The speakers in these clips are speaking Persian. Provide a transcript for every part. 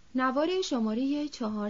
نوار شماره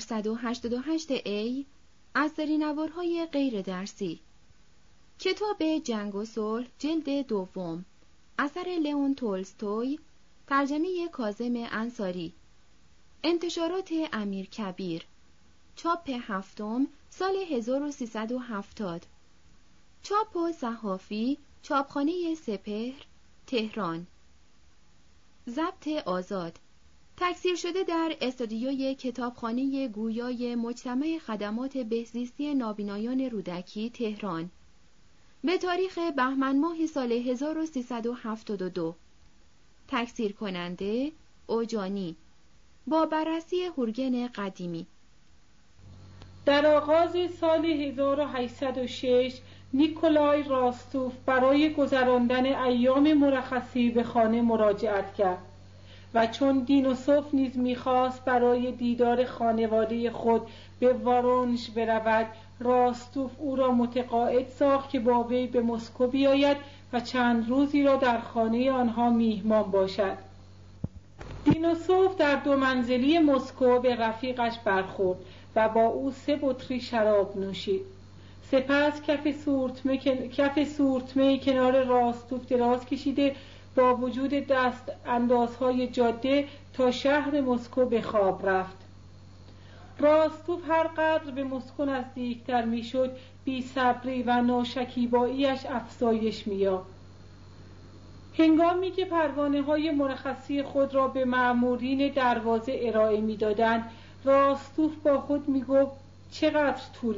488A از سری نوارهای غیر درسی. کتاب جنگ و صلح جلد دوم، اثر لئون تولستوی، ترجمه کاظم انصاری، انتشارات امیرکبیر، چاپ هفتم، سال 1370، چاپ و صحافی، چاپخانه سپهر، تهران. ضبط آزاد، تکثیر شده در استودیوی کتابخانه گویای مجتمع خدمات بهزیستی نابینایان رودکی، تهران، به تاریخ بهمن ماه سال 1372. تکثیر کننده اوجانی، با بررسی هورگن قدیمی. در آغاز سال 1806 نیکولای راستوف برای گذراندن ایام مرخصی به خانه مراجعت کرد و چون دینوسوف نیز می‌خواست برای دیدار خانواده خود به وارونژ برود، راستوف او را متقاعد ساخت که با وی به مسکو بیاید و چند روزی را در خانه آنها میهمان باشد. دینوسوف در 2 منزلی مسکو به رفیقش برخورد و با او 3 بطری شراب نوشید. سپس کف سورتمه کنار راستوف دراز کشیده با وجود دست اندازهای جاده تا شهر مسکو به خواب رفت. راستوف هر قدر به مسکو نزدیکتر میشد، بی‌صبری و ناشکیبایی‌اش افزایش می‌یافت. هنگامی که پروانه‌های مرخصی خود را به مأمورین دروازه ارائه می‌دادند، راستوف با خود می‌گفت چقدر طول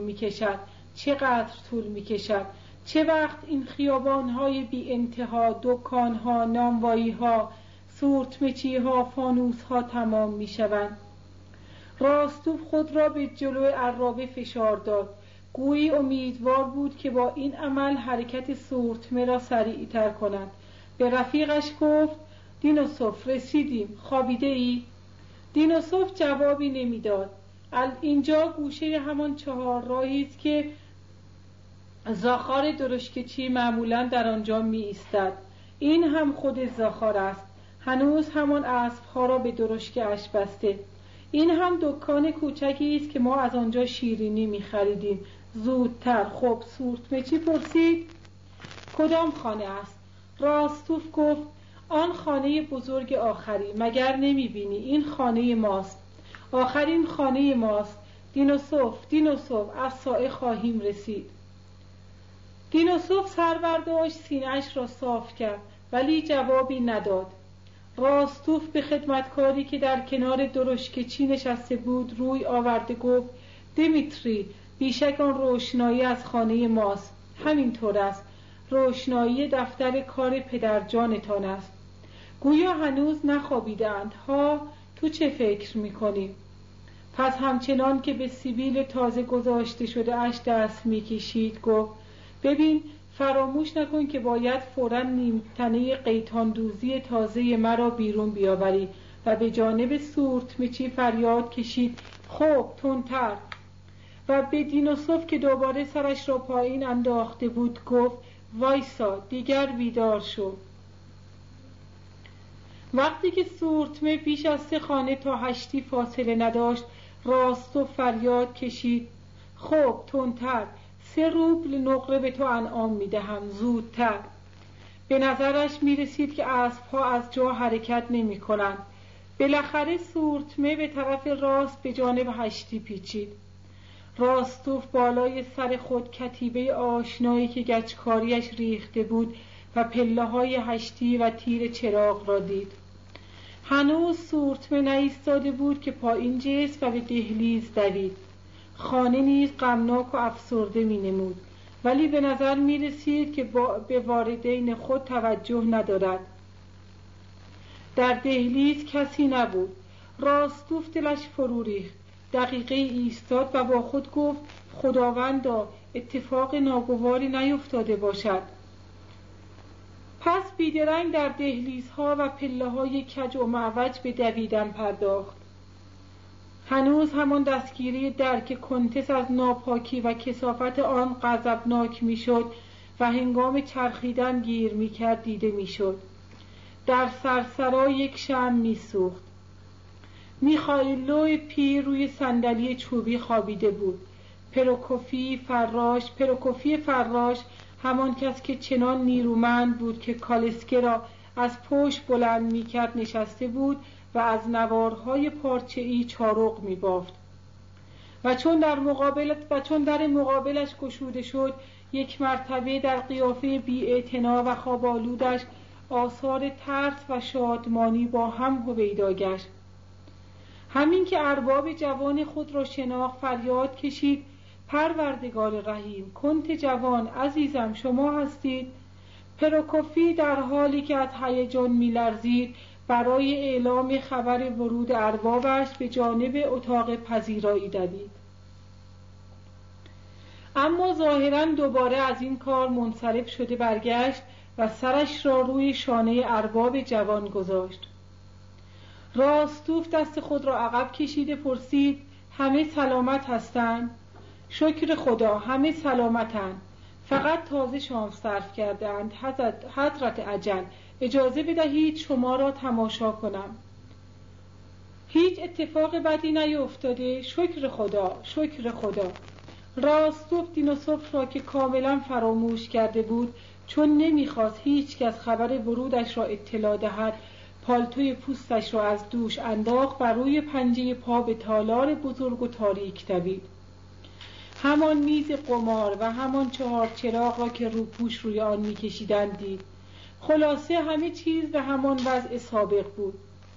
می‌کشد، چه وقت این خیابان‌های بی انتها، دکان‌ها، نانوایی‌ها، سورتمه‌چی‌ها، فانوس‌ها تمام می‌شوند. راستوف خود را به جلو عرابه فشار داد، گویی امیدوار بود که با این عمل حرکت سورتمه را سریع‌تر کند. به رفیقش گفت دینوسوف رسیدیم، خوابیده ای؟ دینوسوف جوابی نمیداد. اینجا گوشه همان 4 راهی است که زاخار درشکچی معمولا در آنجا می ایستد. این هم خود زاخار است، هنوز همان اسبها را به درشکه اش بسته. این هم دکان کوچکی است که ما از آنجا شیرینی می خریدیم. زودتر. خب سورتمه‌چی پرسید؟ کدام خانه است؟ راستوف گفت آن خانه بزرگ آخری. مگر نمی بینی این خانه ماست، آخرین خانه ماست. دینوسوف از سایه خواهیم رسید. دینوسوف سر برداشت، سینه‌اش را صاف کرد ولی جوابی نداد. راستوف به خدمتکاری که در کنار درشکچی نشسته بود روی آورده گفت دیمیتری، بیشک آن روشنایی از خانه ماست. همینطور است، روشنایی دفتر کار پدرجانتان است. گویا هنوز نخوابیدند ها؟ تو چه فکر میکنی؟ پس همچنان که به سیبیل تازه گذاشته شده اش دست میکشید گفت ببین، فراموش نکن که باید فوراً نیمتنه قیتاندوزی تازه مرا بیرون بیاوری. و به جانب سورتمه‌چی فریاد کشید خب تندتر. و به دینوسوف که دوباره سرش را پایین انداخته بود گفت وایسا، دیگر بیدار شو. وقتی که سورتمه بیش از 3 خانه تا 8 فاصله نداشت، راستوف فریاد کشید خب تندتر، 3 روبل نقره به تو انعام میدهم، زودتر. به نظرش میرسید که اسبها از جا حرکت نمی کنند. بالاخره سورتمه به طرف راست به جانب 8 پیچید. راستوف بالای سر خود کتیبه آشنایی که گچکاریش ریخته بود و پله های 8 و تیر چراغ را دید. هنوز سورتمه نایستاده بود که پایین جست و به دهلیز دوید. خانه نیز غمناک و افسرده می نمود، ولی به نظر می رسید که به واردین خود توجه ندارد. در دهلیز کسی نبود. راستوف دلش فرو ریخت. دقیقه ایستاد و با خود گفت خداوندا اتفاق ناگواری نیفتاده باشد. پس بیدرنگ در دهلیزها و پله های کج و معوج به دویدن پرداخت. هنوز همان دستگیری در که کنتس از ناپاکی و کثافت آن غضبناک میشد و هنگام چرخیدن گیر میکرد دیده میشد. در سرسرا یک شمع میسوخت. میخائیلو پیر روی صندلی چوبی خوابیده بود. پروکوفی فراش همان کس که چنان نیرومند بود که کالسکه را از پشت بلند میکرد نشسته بود و از نوارهای پارچه‌ای چارق میبافت. و چون در مقابلش گشوده شد، یک مرتبه در قیافه بی‌اعتنا و خواب‌آلودش آثار ترس و شادمانی با هم هویدا گشت. همین که ارباب جوان خود را شناخت فریاد کشید: پروردگار رحیم، کنت جوان عزیزم، شما هستید؟ پروکوفی در حالی که از هیجان می‌لرزید برای اعلام خبر ورود اربابش به جانب اتاق پذیرایی دوید. اما ظاهراً دوباره از این کار منصرف شده برگشت و سرش را روی شانه ارباب جوان گذاشت. راستوف دست خود را عقب کشیده پرسید: همه سلامت هستند؟ شکر خدا، همه سلامتند. فقط تازه شام صرف کردند. حضرت عجل، اجازه بدهید شما را تماشا کنم. هیچ اتفاق بدی نیفتاده؟ شکر خدا، شکر خدا. راستوف دینوسوف را که کاملا فراموش کرده بود، چون نمیخواست هیچ کس خبر ورودش را اطلاع دهد، پالتوی پوستش را از دوش انداخت و روی پنجه پا به تالار بزرگ و تاریک دوید. همان میز قمار و همان 4 چراغ را که روپوش روی آن میکشیدند دید. خلاصه همه چیز به همان وضع سابق بود.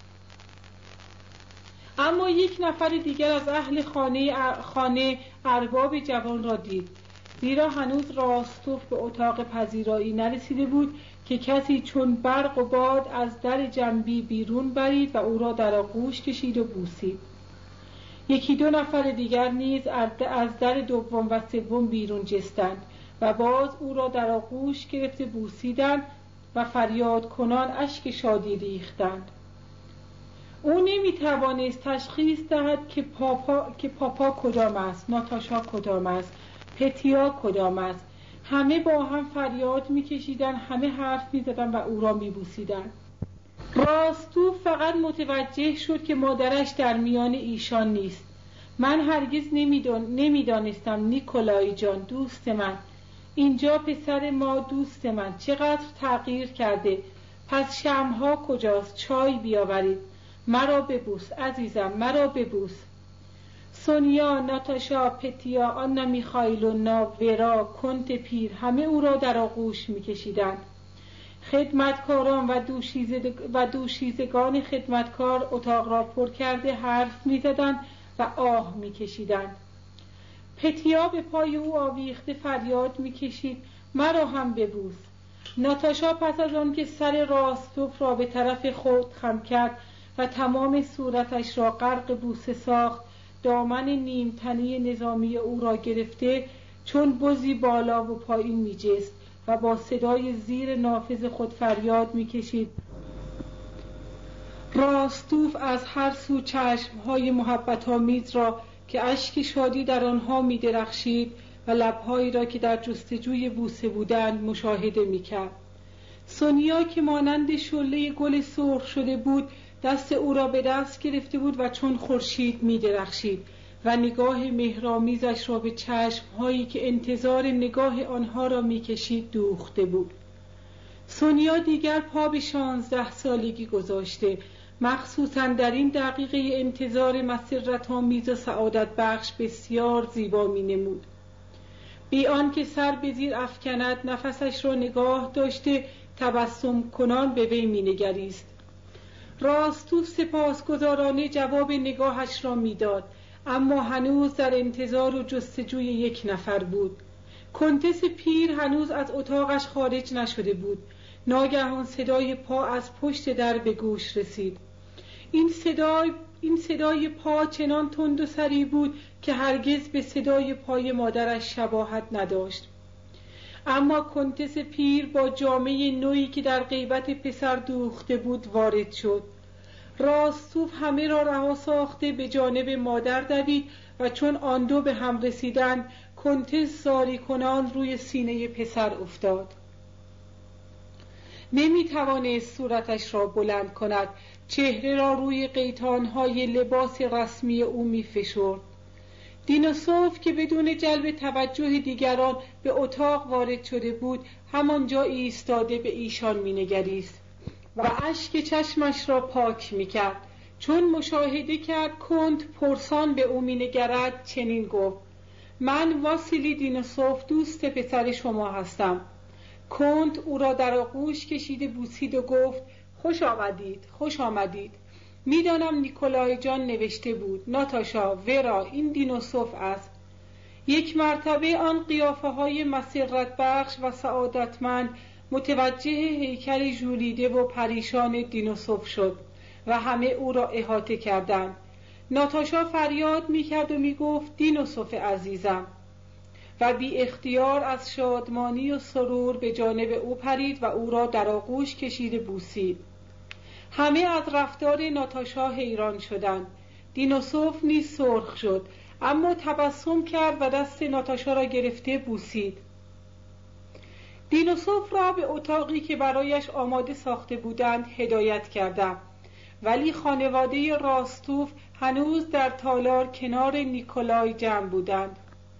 اما یک نفر دیگر از اهل خانه ارباب جوان را دید، زیرا هنوز راستوف به اتاق پذیرایی نرسیده بود که کسی چون برق و باد از در جنبی بیرون برید و او را در آغوش کشید و بوسید. 1-2 نفر دیگر نیز از در دوم و سوم بیرون جستند و باز او را در آغوش گرفته بوسیدند و فریاد کنان اشک شادی ریختند. او نمیتوانست تشخیص دهد که پاپا کدام است، ناتاشا کدام است، پتیا کدام است. همه با هم فریاد میکشیدند، همه حرف میزدند و او را میبوسیدند. راستوف فقط متوجه شد که مادرش در میان ایشان نیست. من هرگز نمیدانستم نیکولای جان، دوست من، اینجا پسر ما، دوست من، چقدر تغییر کرده. پس شمع‌ها کجاست؟ چای بیاورید. مرا ببوس عزیزم، مرا ببوس. سونیا، ناتاشا، پتیا، آنا میخائیلونا، ورا، کنت پیر، همه او را در آغوش میکشیدند. خدمتکاران و دوشیزگان خدمتکار اتاق را پر کرده حرف میزدند و آه میکشیدند. پتیا به پای او آویخته فریاد میکشید: مرا هم ببوس. ناتاشا پس از آن که سر راستوف را به طرف خود خم کرد و تمام صورتش را غرق بوسه ساخت، دامن نیمتنی نظامی او را گرفته چون بزی بالا و پایین میجست و با صدای زیر نافذ خود فریاد میکشید. راستوف از هر سو چشمهای محبت‌آمیز را که اشک شادی در آنها می‌درخشید و لب‌هایی را که در جستجوی بوسه بودند مشاهده می‌کرد. سونیا که مانند شعله گل سرخ شده بود دست او را به دست گرفته بود و چون خورشید می‌درخشید و نگاه مهرآمیزش را به چشم‌هایی که انتظار نگاه آنها را می‌کشید دوخته بود. سونیا دیگر پا به 16 سالگی گذاشته، مخصوصاً در این دقیقه انتظار مسرت‌آمیز و سعادت بخش بسیار زیبا می‌نمود. بی آنکه سر به زیر افکند نفسش را نگاه داشته تبسم کنان به وی می‌نگریست. راستوف سپاسگزارانه جواب نگاهش را می‌داد، اما هنوز در انتظار و جستجوی یک نفر بود. کنتس پیر هنوز از اتاقش خارج نشده بود. ناگهان صدای پا از پشت در به گوش رسید. این صدای پا چنان تند و سریع بود که هرگز به صدای پای مادرش شباهت نداشت. اما کنتس پیر با جامه نویی که در غیبت پسر دوخته بود وارد شد. راستوف همه را رها ساخته به جانب مادر دوید و چون آن دو به هم رسیدند کنتس زاری کنان روی سینه پسر افتاد. نمی توانست صورتش را بلند کند چهره را روی قیتان‌های لباس رسمی او می‌فشرد. دینوسوف که بدون جلب توجه دیگران به اتاق وارد شده بود، همانجا ایستاده به ایشان می‌نگریست و اشک چشمش را پاک می‌کرد. چون مشاهده کرد کنت پرسان به او می‌نگرد، چنین گفت: من واسیلی دینوسوف دوست پسر شما هستم. کنت او را در آغوش کشید و بوسید و گفت: خوش آمدید، خوش آمدید. میدانم نیکولای جان نوشته بود: ناتاشا، ورا، این دینوسوف است. یک مرتبه آن قیافه های مسرت بخش و سعادتمند متوجه هیکل ژولیده و پریشان دینوسوف شد و همه او را احاطه کردند. ناتاشا فریاد میکرد و میگفت: دینوسوف عزیزم، و بی اختیار از شادمانی و سرور به جانب او پرید و او را در آغوش کشید بوسید. همه از رفتار ناتاشا حیران شدند. دینوسوف نیز سرخ شد، اما تبسم کرد و دست ناتاشا را گرفته بوسید. دینوسوف را به اتاقی که برایش آماده ساخته بودند هدایت کردند، ولی خانواده راستوف هنوز در تالار کنار نیکولای جمع بودند.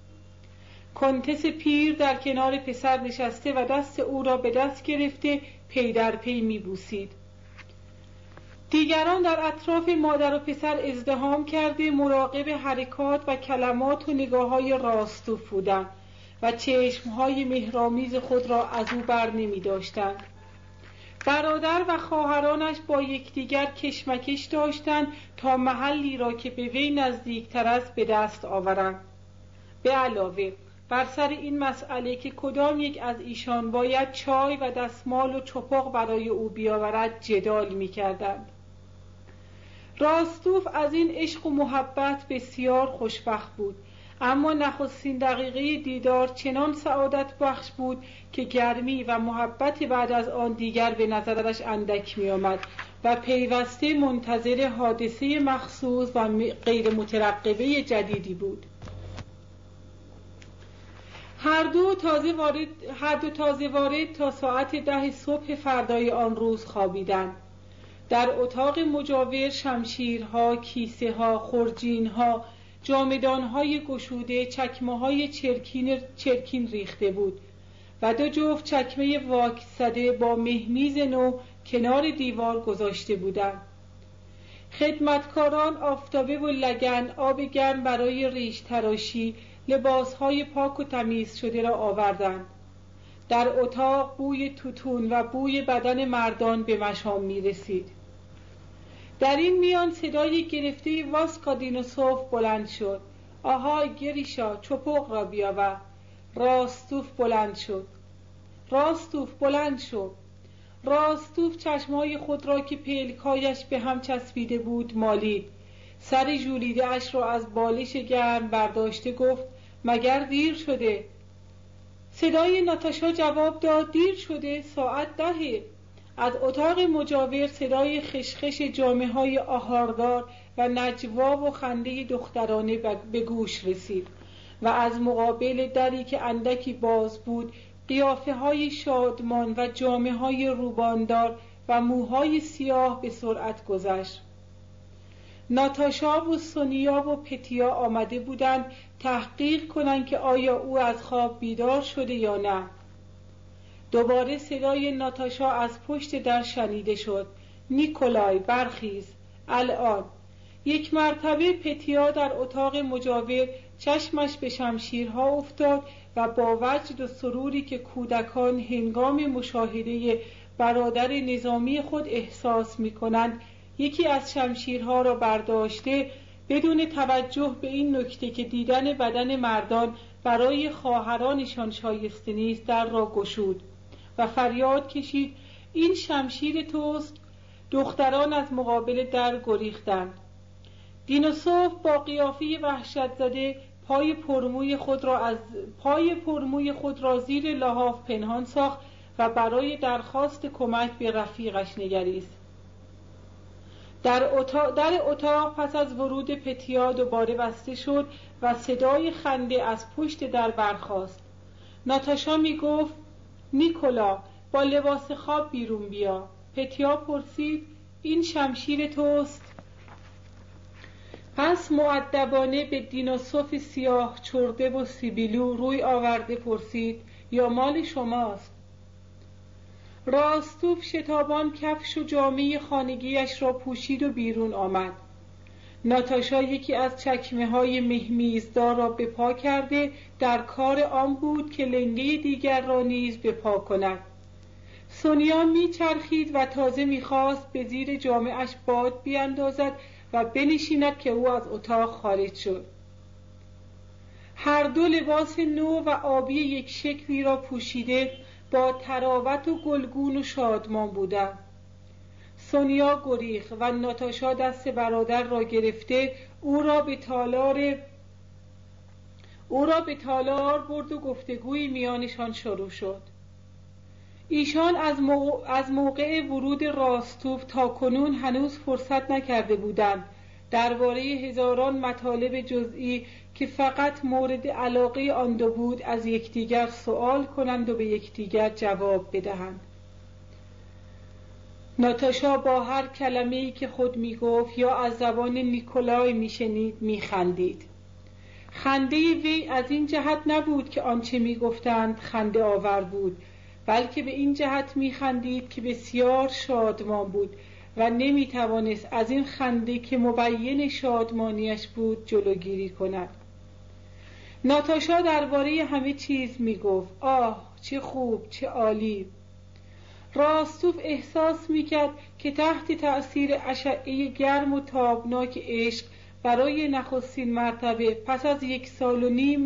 کنتس پیر در کنار پسر نشسته و دست او را به دست گرفته پی در پی می بوسید. دیگران در اطراف مادر و پسر ازدحام کرده مراقب حرکات و کلمات و نگاه‌های راستوف بودند و چشم‌های مهرآمیز خود را از او بر نمی داشتند. برادر و خواهرانش با یکدیگر کشمکش داشتند تا محلی را که به وی نزدیکتر است به دست آورند. به علاوه بر سر این مسئله که کدام یک از ایشان باید چای و دستمال و چپاق برای او بیاورد جدال می‌کردند. راستوف از این عشق و محبت بسیار خوشبخت بود، اما نخستین دقیقه دیدار چنان سعادت بخش بود که گرمی و محبت بعد از آن دیگر به نظرش اندک می آمد و پیوسته منتظر حادثه مخصوص و غیر مترقبه جدیدی بود. هر دو تازه وارد تا ساعت 10 صبح فردای آن روز خوابیدند. در اتاق مجاور شمشیرها، کیسه ها، خرجین ها، جامدان های گشوده، چکمه های چرکین ریخته بود و 2 جفت چکمه واکسده با مهمیز نو کنار دیوار گذاشته بودند. خدمتکاران آفتابه و لگن، آب گرم برای ریش تراشی، لباسهای پاک و تمیز شده را آوردند. در اتاق بوی توتون و بوی بدن مردان به مشام می رسید. در این میان صدای گرفته واسکا دینوسوف بلند شد: آهای گریشا، چپاق را بیاور. راستوف بلند شد. راستوف چشمهای خود را که پلکایش به هم چسبیده بود مالید. سر ژولیده اش را از بالش گرم برداشته گفت: مگر دیر شده؟ صدای ناتاشا جواب داد: دیر شده، ساعت 10. از اتاق مجاور صدای خشخش جامه های آهاردار و نجوا و خنده دخترانه به گوش رسید و از مقابل دری که اندکی باز بود قیافه های شادمان و جامه های روباندار و موهای سیاه به سرعت گذشت. ناتاشا و سونیا و پتیا آمده بودند تحقیق کنند که آیا او از خواب بیدار شده یا نه. دوباره صدای ناتاشا از پشت در شنیده شد: نیکولای، برخیز الان. یک مرتبه پتیا در اتاق مجاور چشمش به شمشیرها افتاد و با وجد و سروری که کودکان هنگام مشاهده برادر نظامی خود احساس می‌کنند یکی از شمشیرها را برداشته بدون توجه به این نکته که دیدن بدن مردان برای خواهرانشان شایسته نیست در را گشود و فریاد کشید: این شمشیر توست؟ دختران از مقابل در گریختند. دینوسوف با قیافه وحشت زده پای پرموی خود را زیر لحاف پنهان ساخت و برای درخواست کمک به رفیقش نگریست. در اتاق پس از ورود پتیا دوباره بسته شد و صدای خنده از پشت در برخاست. ناتاشا می گفت: نیکولا، با لباس خواب بیرون بیا. پتیا پرسید: این شمشیر توست؟ پس مؤدبانه به دینوسوف سیاه چرده و سیبیلو روی آورده پرسید: یا مال شماست؟ راستوف شتابان کفش و جامه خانگیش را پوشید و بیرون آمد. ناتاشا یکی از چکمه های مهمیزدار را به پا کرده در کار آن بود که لنگه دیگر را نیز به پا کند. سونیا میچرخید و تازه میخواست به زیر جامه‌اش باد بیاندازد و بنشیند که او از اتاق خارج شد. هر دو لباس نو و آبی یک شکلی را پوشیده با تراوت و گلگون و شادمان بودند. سونیا گریخت و ناتاشا دست برادر را گرفته او را به تالار برد و گفتگوی میانشان شروع شد. ایشان از موقع ورود راستوف تا کنون هنوز فرصت نکرده بودند درباره هزاران مطالب جزئی که فقط مورد علاقه آن دو بود از یکدیگر سؤال کنند و به یکدیگر جواب بدهند. ناتاشا با هر کلمه‌ای که خود میگفت یا از زبان نیکولای میشنید میخندید. خنده وی از این جهت نبود که آنچه میگفتند خنده آور بود، بلکه به این جهت میخندید که بسیار شادمان بود و نمیتوانست از این خنده که مبین شادمانیش بود جلوگیری کند. ناتاشا درباره همه چیز میگفت: آه چه خوب، چه عالی. راستوف احساس میکرد که تحت تأثیر اشعه گرم و تابناک عشق برای نخستین مرتبه پس از 1.5 سال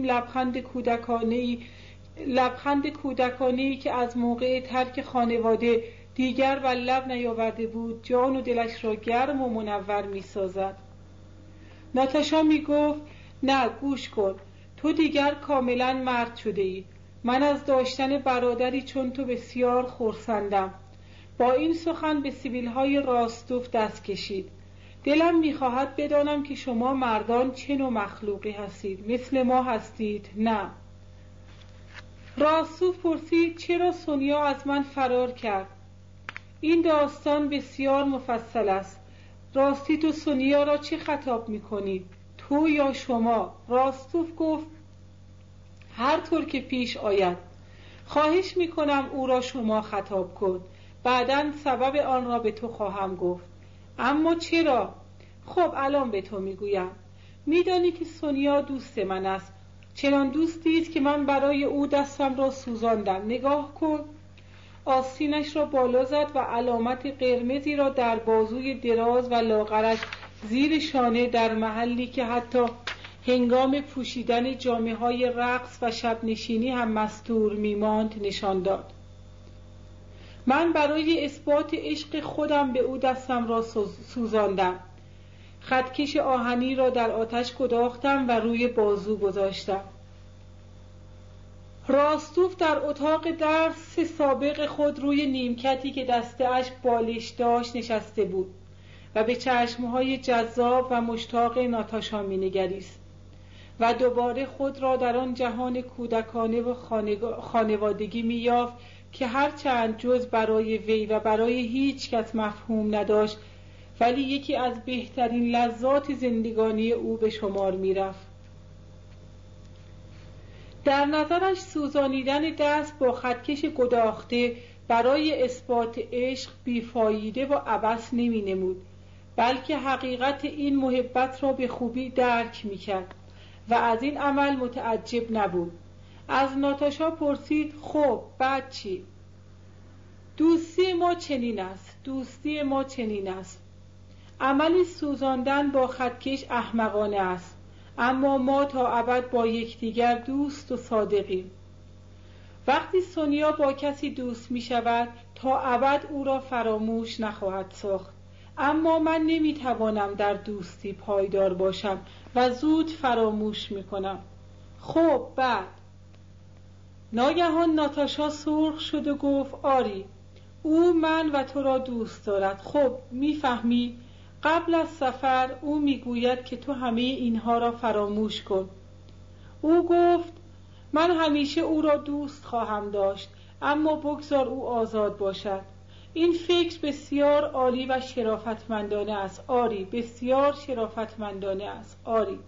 لبخند کودکانه‌ای که از موقع ترک خانواده دیگر بر لب نیاورده بود جان و دلش را گرم و منور می‌سازد. ناتاشا میگفت: نه گوش کن، تو دیگر کاملا مرد شده ای. من از داشتن برادری چون تو بسیار خرسندم. با این سخن به سیبیل‌های راستوف دست کشید. دلم می‌خواهد بدانم که شما مردان چه نوع مخلوقی هستید؟ مثل ما هستید؟ نه. راستوف پرسید: چرا سونیا از من فرار کرد؟ این داستان بسیار مفصل است. راستی تو سونیا را چه خطاب می‌کنی؟ تو یا شما؟ راستوف گفت: هر طور که پیش آید. خواهش می‌کنم او را شما خطاب کن. بعداً سبب آن را به تو خواهم گفت. اما چرا؟ خب الان به تو میگویم. میدانی که سونیا دوست من است. چنان دوستی است که من برای او دستم را سوزاندم. نگاه کن. آستینش را بالا زد و علامت قرمزی را در بازوی دراز و لاغرش زیر شانه در محلی که حتی هنگام پوشیدن جامه‌های رقص و شب نشینی هم مستور میماند نشان داد. من برای اثبات عشق خودم به او دستم را سوزاندم. خطکش آهنی را در آتش گداختم و روی بازو گذاشتم. راستوف در اتاق درس سابق خود روی نیمکتی که دسته‌اش بالش داشت نشسته بود و به چشمهای جذاب و مشتاق ناتاشا می‌نگریست و دوباره خود را در آن جهان کودکانه و خانوادگی می‌یافت که هرچند جز برای وی و برای هیچ کس مفهوم نداشت، ولی یکی از بهترین لذات زندگانی او به شمار می‌رفت. در نظرش سوزانیدن دست با خطکش گداخته برای اثبات عشق بیفایده و عبث نمی‌نمود، بلکه حقیقت این محبت را به خوبی درک می‌کرد و از این عمل متعجب نبود. از ناتاشا پرسید: خب بعد چی؟ دوستی ما چنین است. عملی سوزاندن با خطکش احمقانه است، اما ما تا ابد با یکدیگر دوست و صادقیم. وقتی سونیا با کسی دوست می شود تا ابد او را فراموش نخواهد ساخت، اما من نمی توانم در دوستی پایدار باشم و زود فراموش می کنم. خب بعد؟ ناگهان ناتاشا سرخ شد و گفت: آری، او من و تو را دوست دارد. خب میفهمی؟ قبل از سفر او میگوید که تو همه اینها را فراموش کن. او گفت: من همیشه او را دوست خواهم داشت، اما بگذار او آزاد باشد. این فکر بسیار عالی و شرافتمندانه است. آری، بسیار شرافتمندانه است. آری.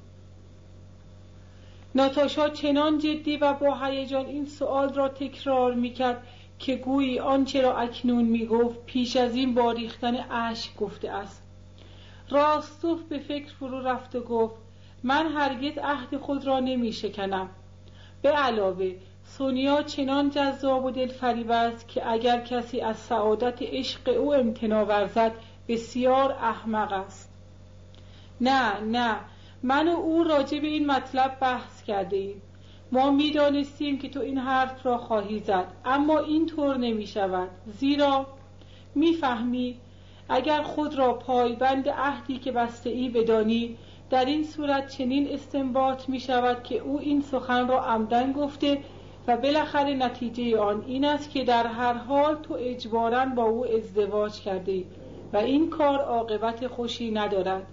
ناتاشا چنان جدی و با هیجان این سؤال را تکرار می‌کرد که گویی آنچه را اکنون می‌گفت پیش از این با ریختن اشک گفته است. راستوف به فکر فرو رفت و گفت من هرگز عهد خود را نمی‌شکنم. به علاوه سونیا چنان جذاب و دلفریب است که اگر کسی از سعادت عشق او امتناع ورزد بسیار احمق است. نه، من و او راجع به این مطلب بحث کرده ایم. ما می‌دانستیم که تو این حرف را خواهی زد، اما این طور نمی شود. زیرا می‌فهمی اگر خود را پایبند عهدی که بسته ای بدانی، در این صورت چنین استنباط می شود که او این سخن را عمدن گفته و بالاخره نتیجه آن این است که در هر حال تو اجباراً با او ازدواج کرده ای و این کار عاقبت خوشی ندارد.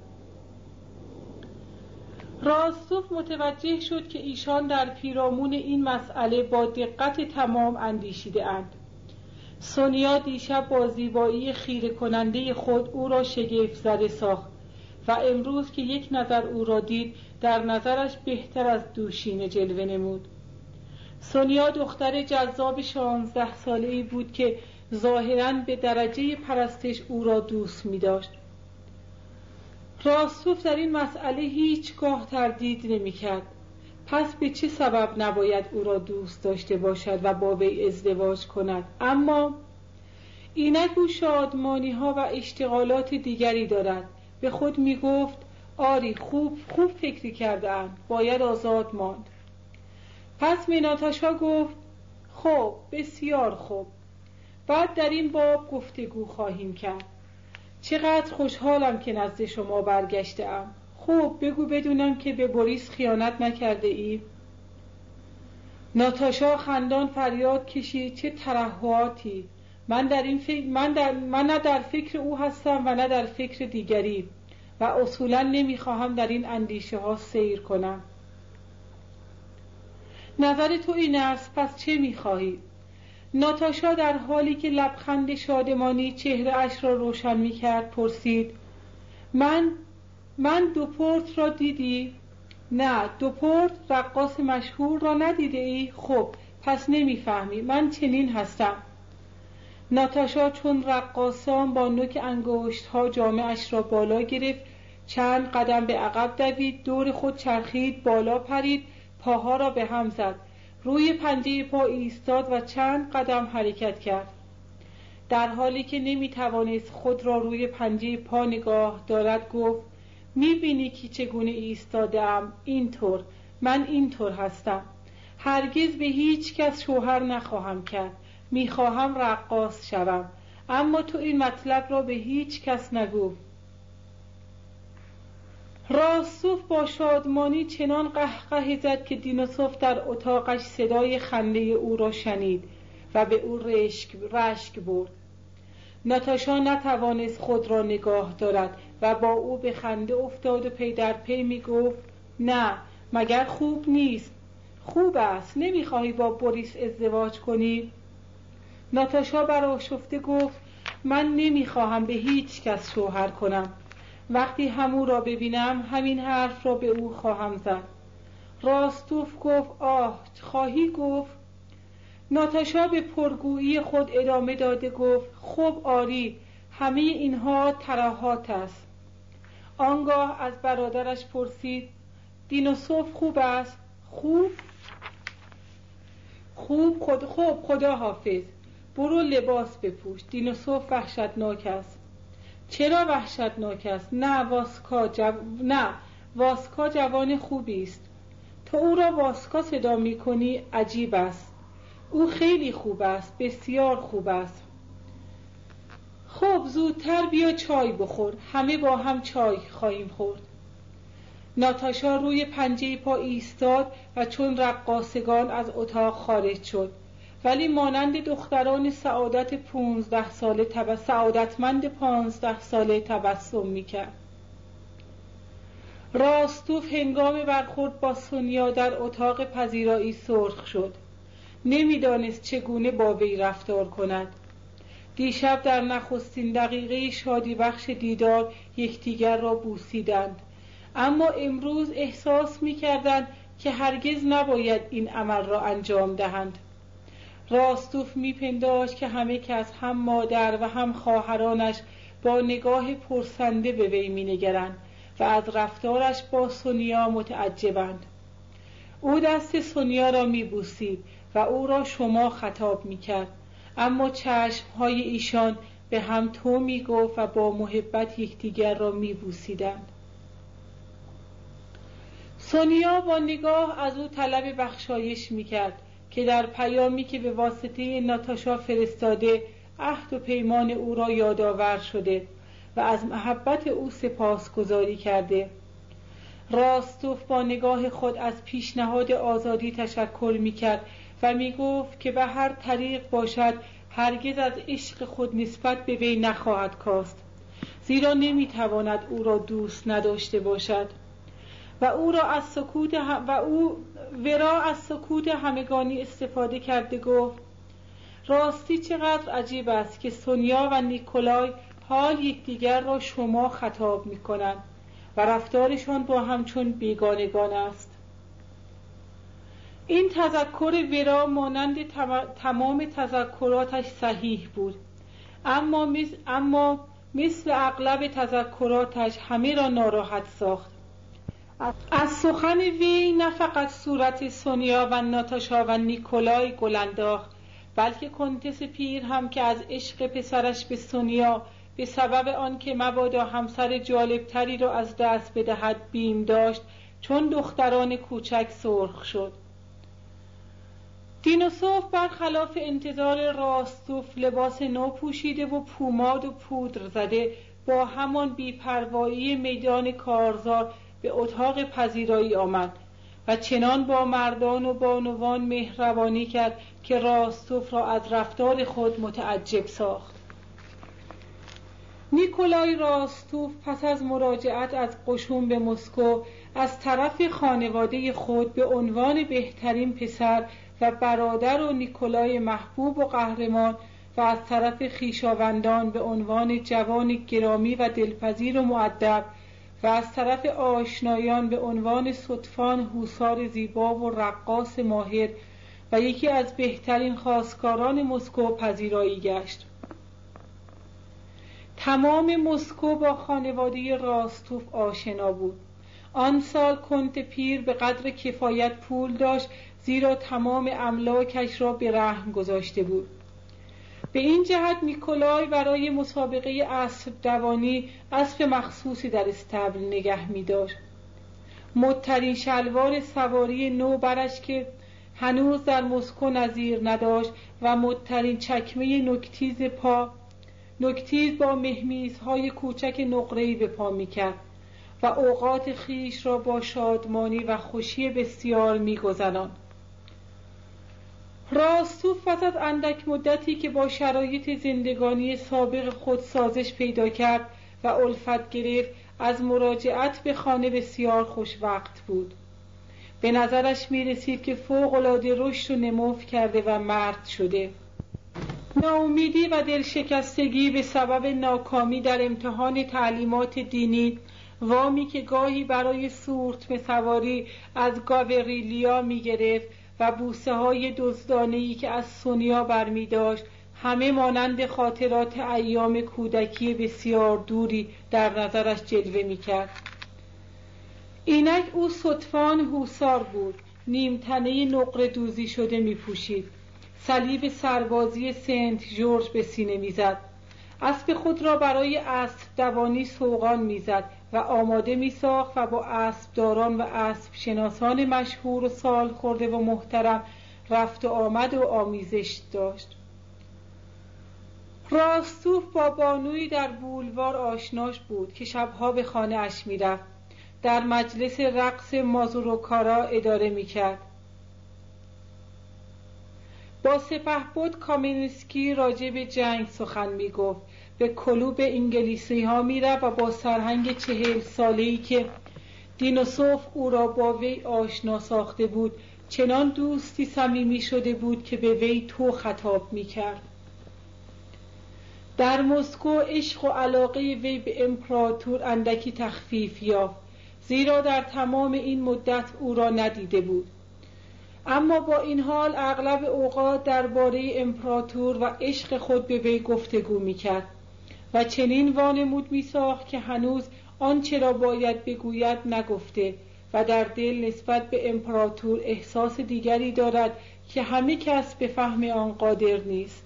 راستوف متوجه شد که ایشان در پیرامون این مسئله با دقت تمام اندیشیده اند. سونیا دیشب با زیبایی خیره کننده خود او را شگفت زده ساخت و امروز که یک نظر او را دید در نظرش بهتر از دوشینه جلوه نمود. سونیا دختر جذاب 16 ساله‌ای بود که ظاهراً به درجه پرستش او را دوست می داشت. راستوف در این مسئله هیچگاه تردید نمی کرد. پس به چه سبب نباید او را دوست داشته باشد و با وی ازدواج کند؟ اما اینک او شادمانی ها و اشتغالات دیگری دارد. به خود می گفت آری خوب فکری کرده‌ام، باید آزاد ماند. پس ناتاشا گفت خب، بسیار خوب، بعد در این باب گفتگو خواهیم کرد. چقدر خوشحالم که نزد شما برگشته‌ام. خوب بگو بدونم که به بوریس خیانت نکرده ای؟ ناتاشا خندان فریاد کشید چه ترحماتی! من نه در فکر او هستم و نه در فکر دیگری و اصولا نمیخواهم در این اندیشه ها سیر کنم. نظر تو این است، پس چه میخواهی؟ ناتاشا در حالی که لبخند شادمانی چهره اش را روشن میکرد پرسید من دوپورت را دیدی؟ نه، دوپورت رقاص مشهور را ندیده ای؟ خب پس نمیفهمی، من چنین هستم. ناتاشا چون رقاصان با نوک انگشت‌ها جامه‌اش را بالا گرفت، چند قدم به عقب دوید، دور خود چرخید، بالا پرید، پاها را به هم زد، روی پنجه پا ایستاد و چند قدم حرکت کرد. در حالی که نمیتوانست خود را روی پنجه پا نگاه دارد گفت میبینی که چگونه ایستادم؟ اینطور، من اینطور هستم. هرگز به هیچ کس شوهر نخواهم کرد. میخواهم رقاص شوم. اما تو این مطلب را به هیچ کس نگو. راستوف با شادمانی چنان قهقه زد که دینوسوف در اتاقش صدای خنده او را شنید و به او رشک برد. ناتاشا نتوانست خود را نگاه دارد و با او به خنده افتاد و پی در پی می گفت نه، مگر خوب نیست؟ خوب است. نمیخواهی با بوریس ازدواج کنی؟ ناتاشا برآشفته گفت من نمیخواهم به هیچ کس شوهر کنم. وقتی همو را ببینم همین حرف را به او خواهم زد. راستوف گفت آه، خواهی گفت؟ ناتاشا به پرگویی خود ادامه داده گفت خب آری، همه اینها ترهات است. آنگاه از برادرش پرسید دینوسوف خوب است؟ خوب خدا حافظ. برو لباس بپوش. دینوسوف وحشتناک است. چرا وحشتناک است؟ نه، واسکا جوان خوبی است. تو او را واسکا صدا می کنی؟ عجیب است. او خیلی خوب است، بسیار خوب است. خب زودتر بیا چای بخور. همه با هم چای خواهیم خورد. ناتاشا روی پنجه پا ایستاد و چون رقاصگان از اتاق خارج شد، ولی مانند دختران سعادتمند 15 ساله تبسم میکرد. راستوف هنگام برخورد با سونیا در اتاق پذیرایی سرخ شد. نمیدانست چگونه با وی رفتار کند. دیشب در نخستین دقیقه شادی بخش دیدار یکدیگر را بوسیدند، اما امروز احساس می‌کردند که هرگز نباید این عمل را انجام دهند. راستوف می‌پنداشت که همه کس، هم مادر و هم خواهرانش، با نگاه پرسنده به وی می‌نگرند و از رفتارش با سونیا متعجبند. او دست سونیا را می‌بوسید و او را شما خطاب می‌کرد، اما چشم‌های ایشان به هم تو می‌گفت و با محبت یکدیگر را می‌بوسیدند. سونیا با نگاه از او طلب بخشایش می‌کرد که در پیامی که به واسطه ناتاشا فرستاده عهد و پیمان او را یادآور شده و از محبت او سپاسگزاری کرده. راستوف با نگاه خود از پیشنهاد آزادی تشکر می‌کرد و می‌گفت که به هر طریق باشد هرگز از عشق خود نسبت به وی نخواهد کاست، زیرا نمی‌تواند او را دوست نداشته باشد و او از سکوت همگانی استفاده کرده گفت: راستی چقدر عجیب است که سونیا و نیکولای حال یکدیگر را شما خطاب می‌کنند و رفتارشان با هم چون بیگانگان است. این تذکر ورا مانند تمام تذکراتش صحیح بود، اما مثل اغلب تذکراتش همه را ناراحت ساخت. از سخن وی نه فقط صورت سونیا و ناتاشا و نیکولای گل انداخت، بلکه کنتس پیر هم که از عشق پسرش به سونیا به سبب آنکه مبادا همسر جالبتری را از دست بدهد بیم داشت، چون دختران کوچک سرخ شد. دینوسوف برخلاف انتظار راستوف لباس نو پوشیده و پوماد و پودر زده با همان بی‌پروایی میدان کارزار به اتاق پذیرایی آمد و چنان با مردان و بانوان مهربانی کرد که راستوف را از رفتار خود متعجب ساخت. نیکولای راستوف پس از مراجعت از قشون به مسکو از طرف خانواده خود به عنوان بهترین پسر و برادر و نیکولای محبوب و قهرمان و از طرف خویشاوندان به عنوان جوان گرامی و دلپذیر و مؤدب و از طرف آشنایان به عنوان صدفان هوسار زیبا و رقاص ماهر و یکی از بهترین خواستگاران مسکو پذیرایی گشت. تمام مسکو با خانواده راستوف آشنا بود. آن سال کنت پیر به قدر کفایت پول داشت، زیرا تمام املاکش را به رهن گذاشته بود. به این جهت نیکولای برای مسابقه اسب دوانی اسب مخصوصی در استبل نگه می داشت. مدترین شلوار سواری نو برش که هنوز در مسکو نظیر نداشت و مدترین چکمه نکتیز با مهمیزهای کوچک نقره‌ای به پا می کرد و اوقات خیش را با شادمانی و خوشی بسیار می گذراند. راستوف پس از اندک مدتی که با شرایط زندگانی سابق خود سازش پیدا کرد و الفت گرفت، از مراجعت به خانه بسیار خوشوقت بود. به نظرش می رسید که فوق‌العاده رشد و نمو کرده و مرد شده. ناامیدی و دلشکستگی به سبب ناکامی در امتحان تعلیمات دینی، وامی که گاهی برای سورتمه سواری از گاوریلیا می گرفت و بوسه های دزدانه‌ای که از سونیا برمی داشت، همه مانند خاطرات ایام کودکی بسیار دوری در نظرش جلوه می کرد. اینک او صدفان هوسار بود، نیمتنه نقره دوزی شده می پوشید، صلیب سربازی سنت جورج به سینه می زد، اسب خود را برای اسب دوانی سوغان می زد و آماده می ساخت و با اسبداران و اسب شناسان مشهور و سال خورده و محترم رفت و آمد و آمیزش داشت. راستوف با بانویی در بولوار آشناش بود که شبها به خانه اش می رفت. در مجلس رقص مازوروکارا اداره می کرد. با سپهبد کامینسکی راجع به جنگ سخن می گفت، به کلوب انگلیسی ها می رفت و با سرهنگ 40 ساله‌ای که دینوسوف او را با وی آشنا ساخته بود چنان دوستی صمیمی شده بود که به وی تو خطاب می کرد. در مسکو عشق و علاقه وی به امپراتور اندکی تخفیف یافت، زیرا در تمام این مدت او را ندیده بود. اما با این حال اغلب اوقات درباره امپراتور و عشق خود به وی گفتگو می‌کرد و چنین وانمود می‌ساخت که هنوز آنچه را باید بگوید نگفته و در دل نسبت به امپراتور احساس دیگری دارد که همه کس به فهم آن قادر نیست.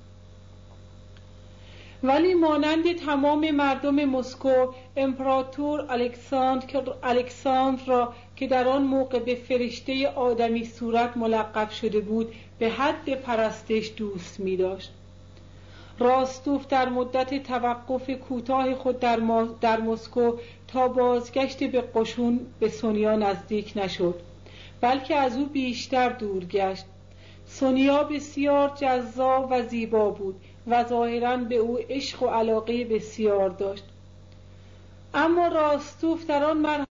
ولی مانند تمام مردم مسکو، امپراتور الکساندر را که در آن موقع به فرشته آدمی صورت ملقب شده بود به حد پرستش دوست می داشت. راستوف در مدت توقف کوتاه خود در مسکو تا بازگشت به قشون به سونیا نزدیک نشد، بلکه از او بیشتر دور گشت. سونیا بسیار جذاب و زیبا بود و ظاهراً به او عشق و علاقه بسیار داشت، اما راستوف در آن مرحله